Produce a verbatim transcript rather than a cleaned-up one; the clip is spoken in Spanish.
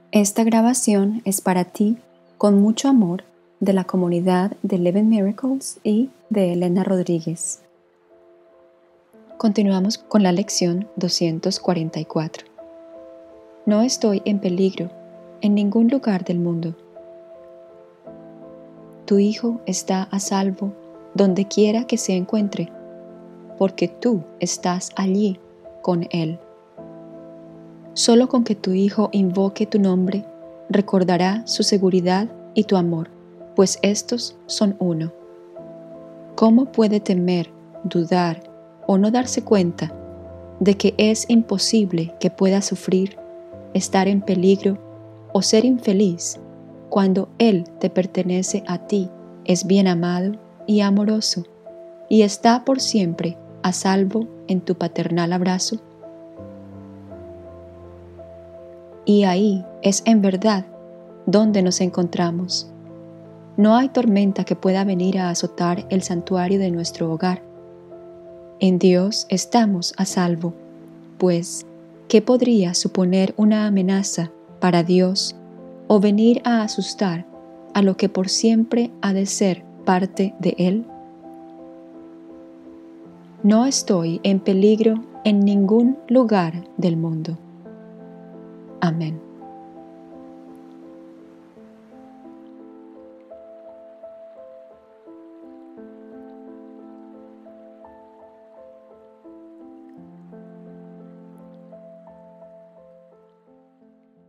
Esta grabación es para ti, con mucho amor, de la comunidad de Eleven Miracles y de Elena Rodríguez. Continuamos con la lección doscientos cuarenta y cuatro. No estoy en peligro en ningún lugar del mundo. Tu hijo está a salvo donde quiera que se encuentre, porque tú estás allí con él. Solo con que tu hijo invoque tu nombre, recordará su seguridad y tu amor, pues estos son uno. ¿Cómo puede temer, dudar o no darse cuenta de que es imposible que pueda sufrir, estar en peligro o ser infeliz cuando Él te pertenece a ti, es bien amado y amoroso, y está por siempre a salvo en tu paternal abrazo? Y ahí es en verdad donde nos encontramos. No hay tormenta que pueda venir a azotar el santuario de nuestro hogar. En Dios estamos a salvo, pues, ¿qué podría suponer una amenaza para Dios o venir a asustar a lo que por siempre ha de ser parte de Él? No estoy en peligro en ningún lugar del mundo. Amén.